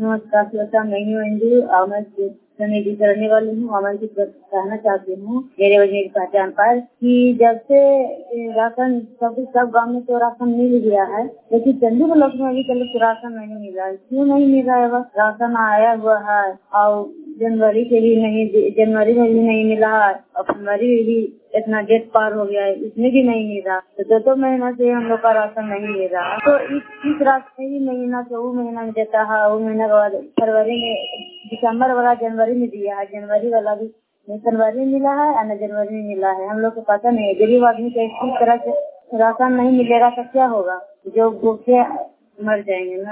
नमस्कार, श्रोता, मैं हूँ अंजू और मैं कमेटी करने वाली हूँ और मैं कुछ कहना चाहती हूँ मेरे वजह की पहचान पर कि जब से राशन सब गाँव में तो राशन मिल गया है, लेकिन चंदू ब्लॉक में अभी तक राशन नहीं मिला है। क्यों नहीं मिल रहा है? बस राशन आया हुआ है और जनवरी में भी नहीं मिला है और फरवरी में भी इतना डेट पार हो गया है, इसमें भी नहीं मिल रहा। तो 2 महीना से हम लोग का राशन नहीं मिल रहा। तो इस राशन ही महीना से वो महीना में देता है, वो महीना के बाद फरवरी में, दिसंबर वाला जनवरी में दिया है, जनवरी वाला भी न फरवरी में मिला है और न जनवरी में मिला है। हम लोग को पता नहीं है। गरीब आदमी को इस तरह से राशन नहीं मिलेगा तो क्या होगा? जो भूखे मर जाएंगे ना।